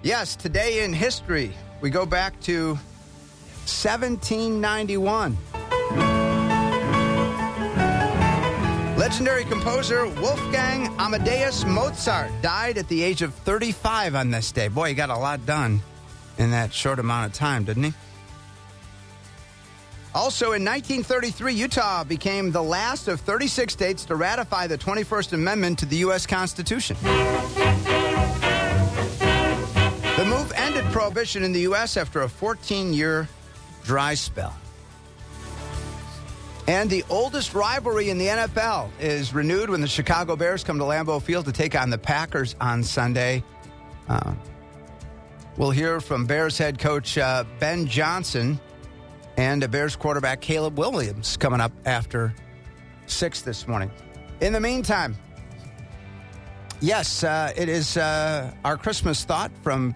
Yes, today in history, we go back to 1791. Legendary composer Wolfgang Amadeus Mozart died at the age of 35 on this day. Boy, he got a lot done in that short amount of time, didn't he? Also, in 1933, Utah became the last of 36 states to ratify the 21st Amendment to the U.S. Constitution. The move ended prohibition in the U.S. after a 14-year dry spell. And the oldest rivalry in the NFL is renewed when the Chicago Bears come to Lambeau Field to take on the Packers on Sunday. We'll hear from Bears head coach Ben Johnson and Bears quarterback Caleb Williams coming up after 6 this morning. In the meantime, yes, it is our Christmas thought from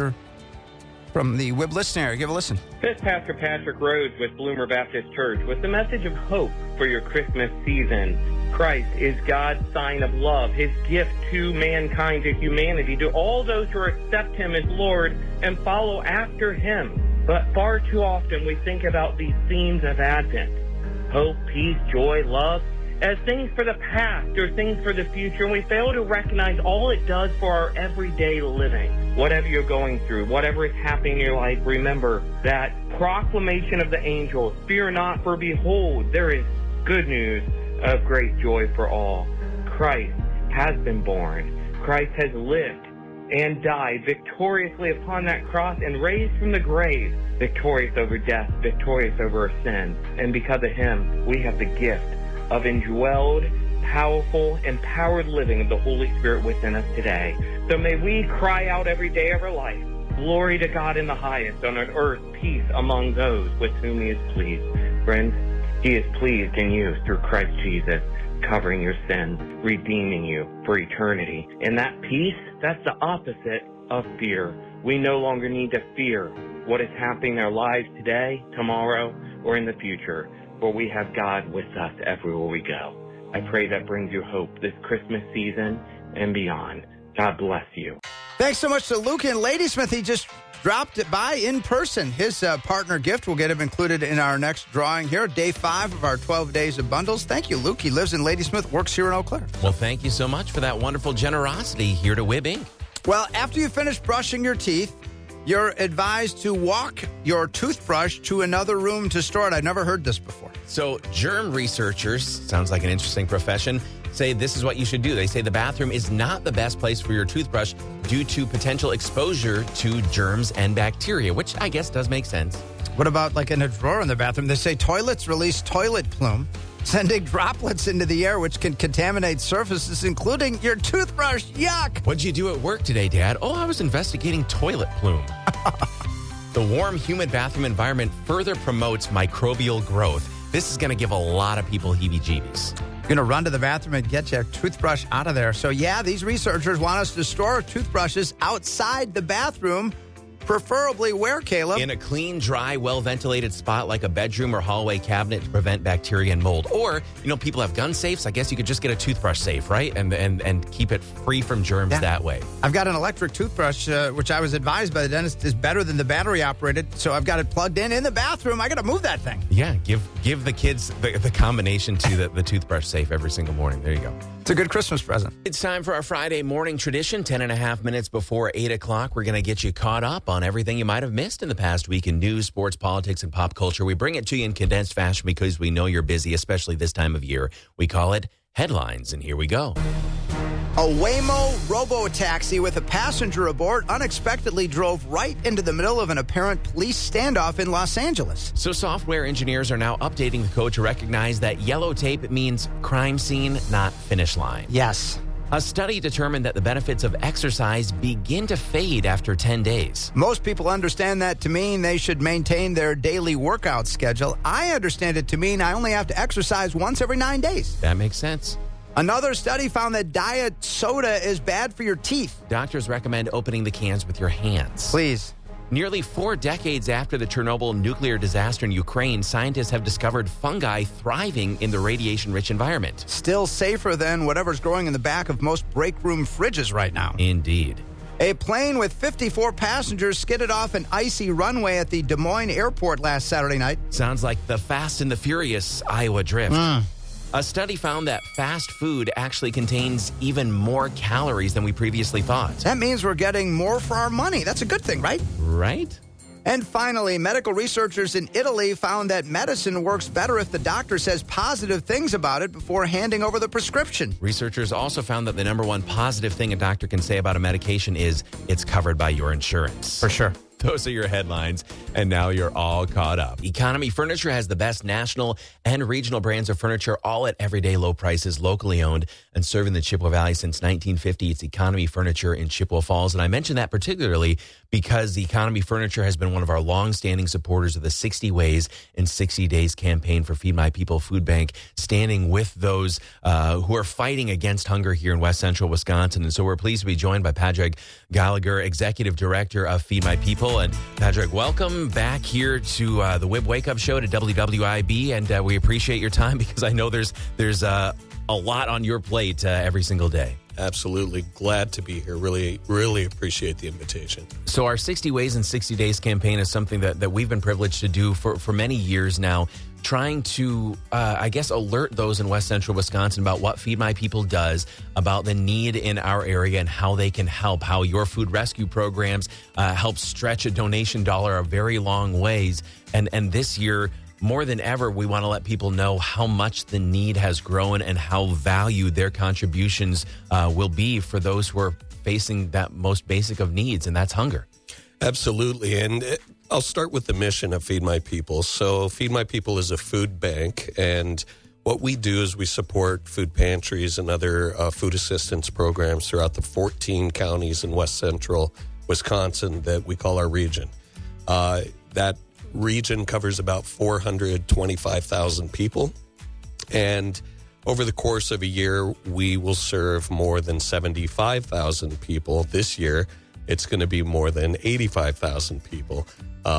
the Wib Listening Area. Give a listen. This is Pastor Patrick Rhodes with Bloomer Baptist Church with the message of hope for your Christmas season. Christ is God's sign of love, his gift to mankind, to humanity, to all those who accept him as Lord and follow after him. But far too often we think about these themes of Advent, hope, peace, joy, love, as things for the past or things for the future, and we fail to recognize all it does for our everyday living. Whatever you're going through, whatever is happening in your life, remember that proclamation of the angels, fear not, for behold, there is good news of great joy for all. Christ has been born. Christ has lived and died victoriously upon that cross and raised from the grave, victorious over death, victorious over our sin. And because of him, we have the gift of indwelled, powerful, empowered living of the Holy Spirit within us today. So may we cry out every day of our life, glory to God in the highest, on earth peace among those with whom he is pleased. Friends, he is pleased in you through Christ Jesus, covering your sins, redeeming you for eternity. And that peace, that's the opposite of fear. We no longer need to fear what is happening in our lives today, tomorrow, or in the future. For we have God with us everywhere we go. I pray that brings you hope this Christmas season and beyond. God bless you. Thanks so much to Luke in Ladysmith. He just dropped it by in person. His partner gift will get him included in our next drawing here, day 5 of our 12 days of bundles. Thank you, Luke. He lives in Ladysmith, works here in Eau Claire. Well, thank you so much for that wonderful generosity here to Wib Inc. Well, after you finish brushing your teeth, you're advised to walk your toothbrush to another room to store it. I've never heard this before. So germ researchers, sounds like an interesting profession, say this is what you should do. They say the bathroom is not the best place for your toothbrush due to potential exposure to germs and bacteria, which I guess does make sense. What about like in a drawer in the bathroom? They say toilets release toilet plume, sending droplets into the air, which can contaminate surfaces, including your toothbrush. Yuck! What'd you do at work today, Dad? Oh, I was investigating toilet plume. The warm, humid bathroom environment further promotes microbial growth. This is going to give a lot of people heebie-jeebies. You're going to run to the bathroom and get your toothbrush out of there. So, yeah, these researchers want us to store toothbrushes outside the bathroom. Preferably where, Caleb? In a clean, dry, well-ventilated spot like a bedroom or hallway cabinet to prevent bacteria and mold. Or, people have gun safes. I guess you could just get a toothbrush safe, right? And keep it free from germs that way. I've got an electric toothbrush, which I was advised by the dentist is better than the battery-operated. So I've got it plugged in the bathroom. I got to move that thing. Yeah, give the kids the combination to the toothbrush safe every single morning. There you go. It's a good Christmas present. It's time for our Friday morning tradition. 10 and a half minutes before 8 o'clock. We're going to get you caught up on everything you might have missed in the past week in news, sports, politics, and pop culture. We bring it to you in condensed fashion because we know you're busy, especially this time of year. We call it Headlines, and here we go. A Waymo robo-taxi with a passenger aboard unexpectedly drove right into the middle of an apparent police standoff in Los Angeles. So software engineers are now updating the code to recognize that yellow tape means crime scene, not finish line. Yes. A study determined that the benefits of exercise begin to fade after 10 days. Most people understand that to mean they should maintain their daily workout schedule. I understand it to mean I only have to exercise once every 9 days. That makes sense. Another study found that diet soda is bad for your teeth. Doctors recommend opening the cans with your hands. Please. Nearly 4 decades after the Chernobyl nuclear disaster in Ukraine, scientists have discovered fungi thriving in the radiation-rich environment. Still safer than whatever's growing in the back of most break room fridges right now. Indeed. A plane with 54 passengers skidded off an icy runway at the Des Moines airport last Saturday night. Sounds like the Fast and the Furious Iowa drift. A study found that fast food actually contains even more calories than we previously thought. That means we're getting more for our money. That's a good thing, right? Right? And finally, medical researchers in Italy found that medicine works better if the doctor says positive things about it before handing over the prescription. Researchers also found that the number one positive thing a doctor can say about a medication is it's covered by your insurance. For sure. Those are your headlines, and now you're all caught up. Economy Furniture has the best national and regional brands of furniture, all at everyday low prices, locally owned, and serving the Chippewa Valley since 1950. It's Economy Furniture in Chippewa Falls, and I mention that particularly because Economy Furniture has been one of our long-standing supporters of the 60 Ways in 60 Days campaign for Feed My People Food Bank, standing with those who are fighting against hunger here in West Central Wisconsin. And so we're pleased to be joined by Padraig Gallagher, Executive Director of Feed My People. And Padraig, welcome back here to the WIB Wake Up Show to WWIB, and we appreciate your time because I know there's a lot on your plate every single day. Absolutely. Glad to be here. Really, really appreciate the invitation. So our 60 Ways in 60 Days campaign is something that we've been privileged to do for many years now, trying to, alert those in West Central Wisconsin about what Feed My People does, about the need in our area and how they can help, how your food rescue programs help stretch a donation dollar a very long ways. And this year, more than ever, we want to let people know how much the need has grown and how valued their contributions will be for those who are facing that most basic of needs, and that's hunger. Absolutely. And I'll start with the mission of Feed My People. So Feed My People is a food bank, and what we do is we support food pantries and other food assistance programs throughout the 14 counties in West Central Wisconsin that we call our region. That region covers about 425,000 people, and over the course of a year we will serve more than 75,000 people. This year it's going to be more than 85,000 people,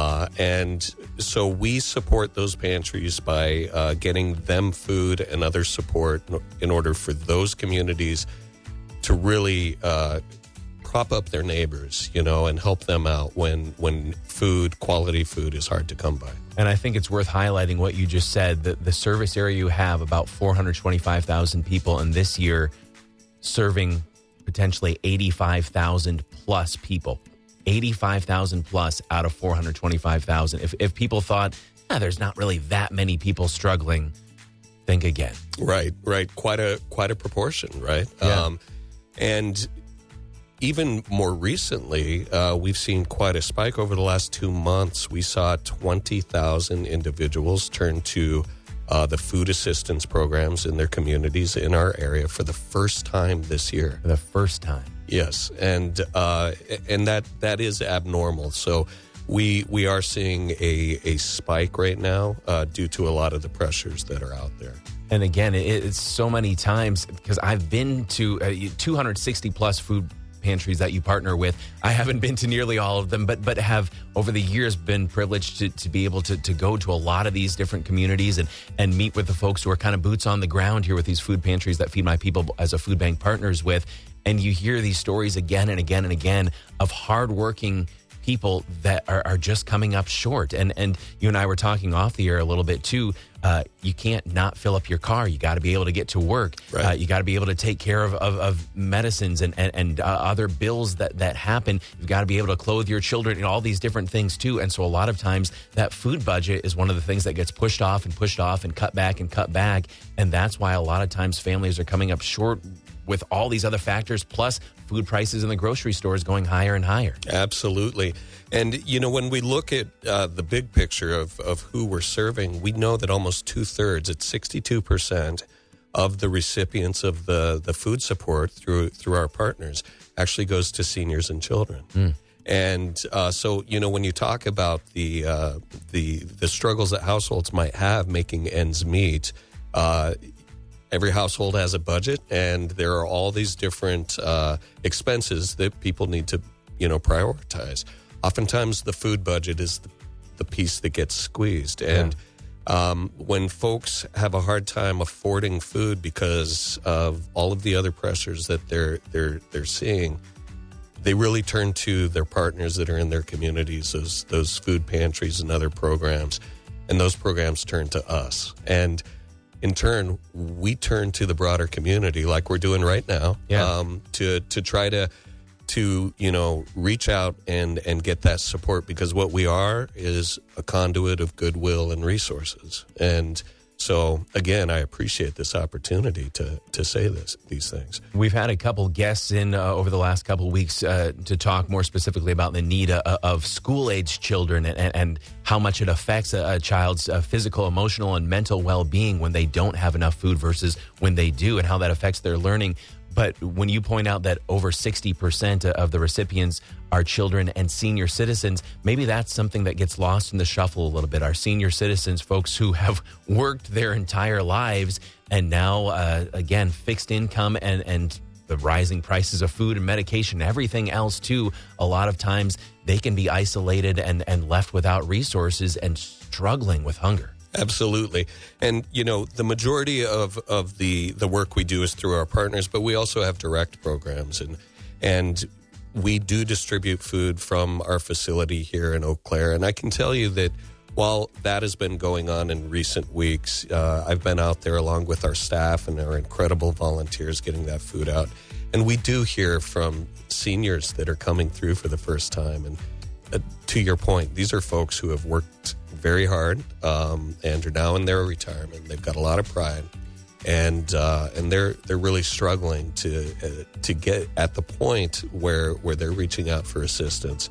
and so we support those pantries by getting them food and other support in order for those communities to really prop up their neighbors, and help them out when quality food is hard to come by. And I think it's worth highlighting what you just said, that the service area you have about 425,000 people, and this year serving potentially 85,000 plus people. 85,000 plus out of 425,000. If people thought, there's not really that many people struggling, think again. Right. Quite a proportion, right? Yeah. And even more recently, we've seen quite a spike over the last 2 months. We saw 20,000 individuals turn to the food assistance programs in their communities in our area for the first time this year. For the first time. Yes, and that is abnormal. So we are seeing a spike right now due to a lot of the pressures that are out there. And again, it's so many times, because I've been to 260 plus food pantries that you partner with. I haven't been to nearly all of them, but have over the years been privileged to be able to go to a lot of these different communities and meet with the folks who are kind of boots on the ground here with these food pantries that Feed My People as a food bank partners with. And you hear these stories again and again and again of hardworking people that are just coming up short. And you and I were talking off the air a little bit too. You can't not fill up your car. You got to be able to get to work. Right. You got to be able to take care of medicines and other bills that happen. You've got to be able to clothe your children and all these different things too. And so a lot of times that food budget is one of the things that gets pushed off and cut back. And that's why a lot of times families are coming up short with all these other factors, plus food prices in the grocery stores going higher and higher. Absolutely. And, when we look at the big picture of who we're serving, we know that almost 2/3, it's 62% of the recipients of the food support through our partners actually goes to seniors and children. And so, when you talk about the struggles that households might have making ends meet, every household has a budget, and there are all these different expenses that people need to, prioritize. Oftentimes, the food budget is the piece that gets squeezed. And when folks have a hard time affording food because of all of the other pressures that they're seeing, they really turn to their partners that are in their communities, those food pantries and other programs, and those programs turn to us. And in turn, we turn to the broader community like we're doing right now, to try to reach out and get that support, because what we are is a conduit of goodwill and resources. And so, again, I appreciate this opportunity to say these things. We've had a couple guests in over the last couple of weeks to talk more specifically about the need of school-age children and how much it affects a child's physical, emotional, and mental well-being when they don't have enough food versus when they do, and how that affects their learning. But when you point out that over 60% of the recipients are children and senior citizens, maybe that's something that gets lost in the shuffle a little bit. Our senior citizens, folks who have worked their entire lives and now, again, fixed income and the rising prices of food and medication, everything else too, a lot of times they can be isolated and left without resources and struggling with hunger. Absolutely. And, the majority of the work we do is through our partners, but we also have direct programs. And we do distribute food from our facility here in Eau Claire. And I can tell you that while that has been going on in recent weeks, I've been out there along with our staff and our incredible volunteers getting that food out. And we do hear from seniors that are coming through for the first time. And to your point, these are folks who have worked very hard and are now in their retirement. They've got a lot of pride, and they're really struggling to get at the point where they're reaching out for assistance.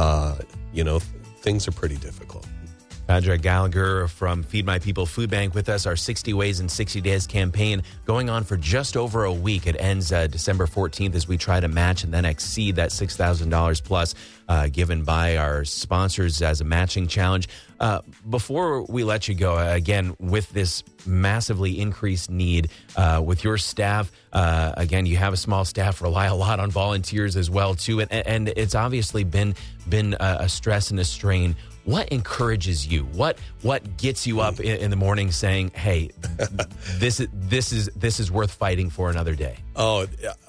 Things are pretty difficult. Padraig Gallagher from Feed My People Food Bank with us. Our 60 Ways in 60 Days campaign going on for just over a week. It ends December 14th as we try to match and then exceed that $6,000 plus given by our sponsors as a matching challenge. Before we let you go, again, with this massively increased need with your staff, again, you have a small staff, rely a lot on volunteers as well, too. And it's obviously been a stress and a strain. What encourages you? What gets you up in the morning saying, "Hey, this is worth fighting for another day"? Oh,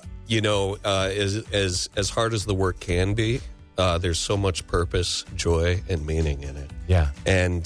as hard as the work can be, there's so much purpose, joy, and meaning in it. Yeah, and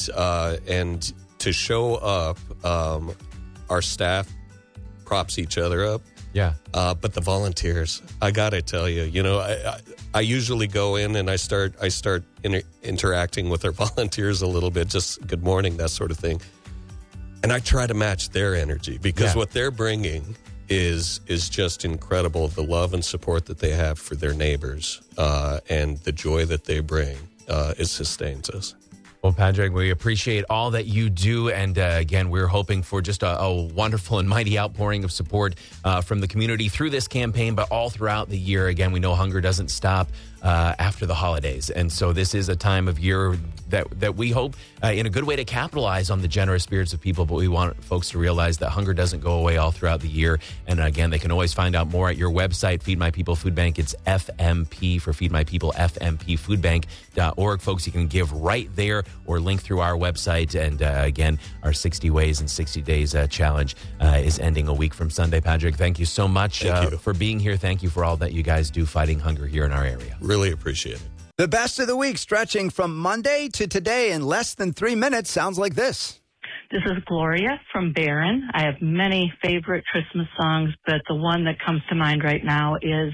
to show up, our staff props each other up. Yeah, but the volunteers, I gotta tell you, I usually go in and I start interacting with our volunteers a little bit, just good morning, that sort of thing, and I try to match their energy because what they're bringing is just incredible. The love and support that they have for their neighbors and the joy that they bring, it sustains us. Well, Padraig, we appreciate all that you do. And again, we're hoping for just a wonderful and mighty outpouring of support from the community through this campaign, but all throughout the year. Again, we know hunger doesn't stop after the holidays. And so this is a time of year that we hope in a good way to capitalize on the generous spirits of people. But we want folks to realize that hunger doesn't go away all throughout the year. And again, they can always find out more at your website, Feed My People Food Bank. It's FMP for Feed My People, FMPfoodbank.org. Folks, you can give right there or link through our website. And again, our 60 Ways in 60 Days challenge is ending a week from Sunday. Padraig, thank you so much for being here. Thank you for all that you guys do fighting hunger here in our area. Really appreciate it. The best of the week, stretching from Monday to today in less than 3 minutes, sounds like this. This is Gloria from Barron. I have many favorite Christmas songs, but the one that comes to mind right now is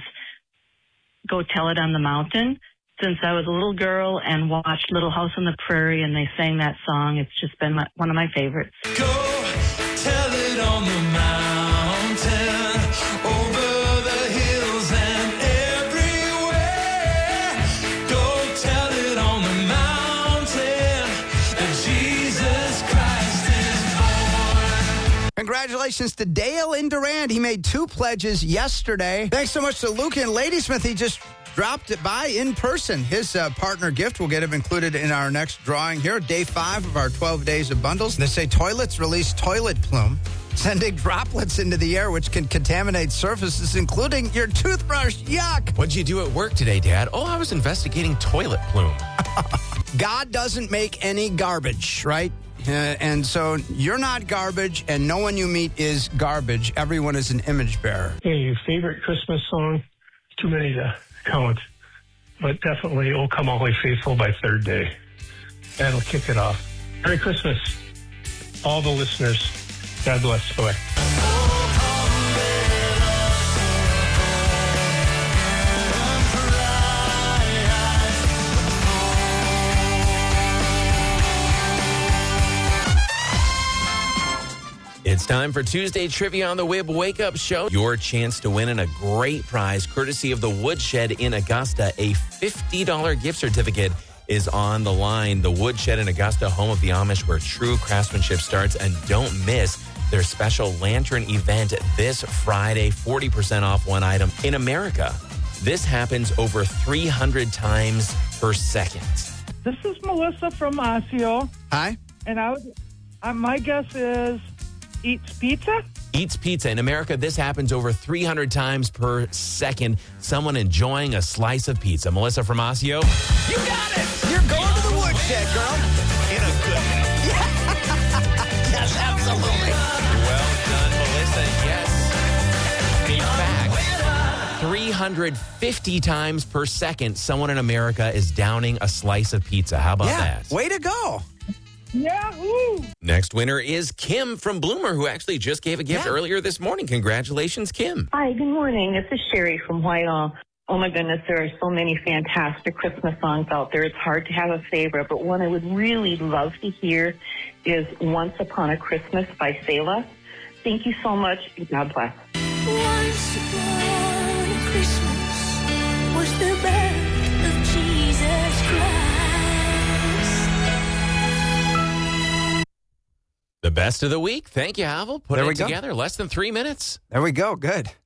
Go Tell It on the Mountain. Since I was a little girl and watched Little House on the Prairie and they sang that song, it's just been one of my favorites. Go tell it on the mountain, over the hills and everywhere. Go tell it on the mountain that Jesus Christ is born. Congratulations to Dale in Durand. He made 2 pledges yesterday. Thanks so much to Luke in Ladysmith. He just dropped it by in person. His partner gift will get him included in our next drawing here. Day 5 of our 12 days of bundles. They say toilets release toilet plume, sending droplets into the air, which can contaminate surfaces, including your toothbrush. Yuck. What'd you do at work today, Dad? Oh, I was investigating toilet plume. God doesn't make any garbage, right? And so you're not garbage, and no one you meet is garbage. Everyone is an image bearer. Hey, your favorite Christmas song? Too many to count, but definitely "O Come All Ye Faithful" by Third Day. That'll kick it off. Merry Christmas, all the listeners. God bless. Bye. It's time for Tuesday Trivia on the Wib Wake Up Show. Your chance to win in a great prize courtesy of the Woodshed in Augusta. A $50 gift certificate is on the line. The Woodshed in Augusta, home of the Amish, where true craftsmanship starts. And don't miss their special lantern event this Friday. 40% off one item in America. This happens over 300 times per second. This is Melissa from Osseo, Hi. and my guess is Eats Pizza. Eats Pizza. In America, this happens over 300 times per second. Someone enjoying a slice of pizza. Melissa from Osseo. You got it. You're going to the Woodshed, girl. In a good way. Yes, absolutely. Well done, Melissa. Yes. In fact, 350 times per second, someone in America is downing a slice of pizza. How about that? Way to go. Yahoo! Next winner is Kim from Bloomer, who actually just gave a gift earlier this morning. Congratulations, Kim. Hi, good morning. This is Sherry from Whitehall. Oh my goodness, there are so many fantastic Christmas songs out there. It's hard to have a favorite, but one I would really love to hear is Once Upon a Christmas by Selah. Thank you so much, and God bless. Once upon a Christmas was the birth of Jesus Christ. The best of the week. Thank you, Havel. Put There we it go. together. Less than 3 minutes. There we go. Good.